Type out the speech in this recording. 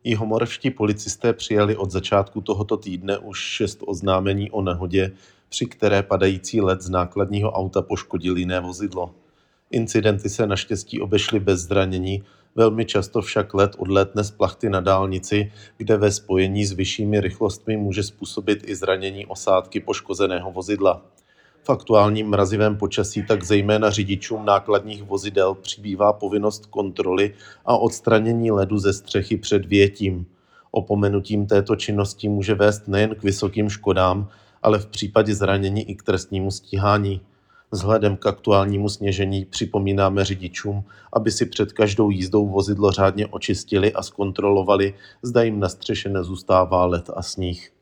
Jihomoravští policisté přijali od začátku tohoto týdne už 6 oznámení o nehodě, při které padající led z nákladního auta poškodil jiné vozidlo. Incidenty se naštěstí obešly bez zranění, velmi často však led odlétne z plachty na dálnici, kde ve spojení s vyššími rychlostmi může způsobit i zranění osádky poškozeného vozidla. V aktuálním mrazivém počasí tak zejména řidičům nákladních vozidel přibývá povinnost kontroly a odstranění ledu ze střechy před vyjetím. Opomenutím této činnosti může vést nejen k vysokým škodám, ale v případě zranění i k trestnímu stíhání. Vzhledem k aktuálnímu sněžení připomínáme řidičům, aby si před každou jízdou vozidlo řádně očistili a zkontrolovali, zda jim na střeše nezůstává led a sníh.